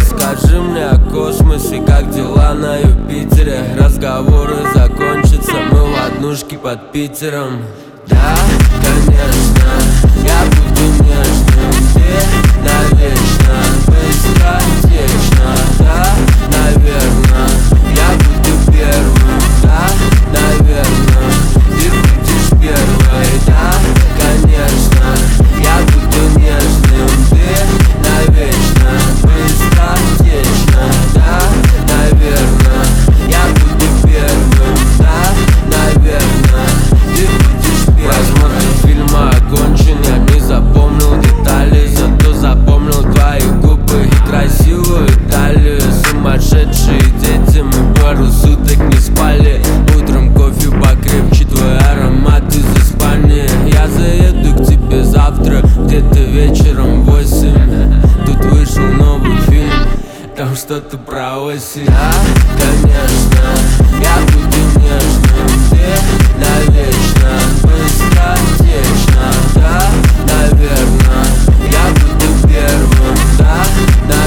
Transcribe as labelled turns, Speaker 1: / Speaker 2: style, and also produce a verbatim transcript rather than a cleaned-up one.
Speaker 1: Расскажи мне о космосе, как дела на Юпитере. Разговоры закончатся, мы в однушке под Питером. Да, конечно, я буду нежным, ты навечно, быстротечно. Да, наверно, я буду первым. Да, наверно, ты будешь первой. Да, конечно, я буду нежным, ты навечно, быстротечно. Да, наверно, я буду первым. Да, наверно, ты будешь первым. Возможно, фильма окончен, я не запомнил детали, зато запомнил твои губы и красивую талию. Сумасшедшие дети, мы пару суток не спали. Утром кофе покрепче, твой аромат из Испании. Я заеду к тебе завтра, где-то вечером в восемь. Тут вышел новый фильм, там что-то про осень. Да, конечно, я буду нежным, ты навечно, быстротечно. Да, наверно, я буду первым. Да,